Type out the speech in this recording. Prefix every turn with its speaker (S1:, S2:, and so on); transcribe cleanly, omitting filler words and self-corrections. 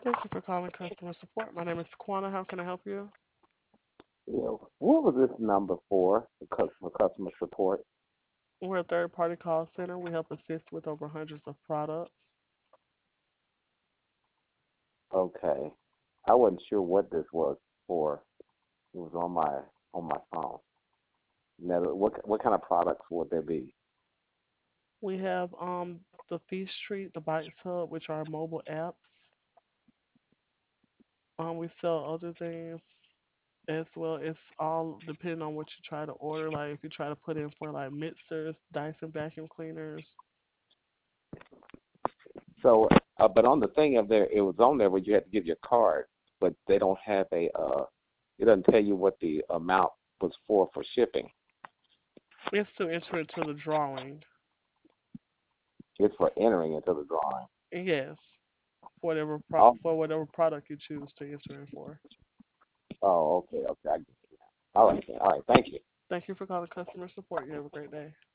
S1: Thank you for calling customer support. My name is Taquana. How can I help you?
S2: Yeah. What was this number for customer support?
S1: We're a third party call center. We help assist with over hundreds of products.
S2: Okay. I wasn't sure what this was for. It was on my phone. Now, what kind of products would there be?
S1: We have the Feast Street, the Bites Hub, which are mobile apps. We sell other things as well. It's all depending on what you try to order. Like if you try to put in for like mixers, Dyson vacuum cleaners.
S2: So, but on the thing up there, it was on there where you had to give your card, but they don't have it doesn't tell you what the amount was for shipping.
S1: It's to enter into the drawing.
S2: It's for entering into the drawing.
S1: Yes,
S2: Oh,
S1: for whatever product you choose to enter in for.
S2: oh, okay, okay. I get it now. All right, then. All right. Thank you.
S1: Thank you for calling customer support. You have a great day.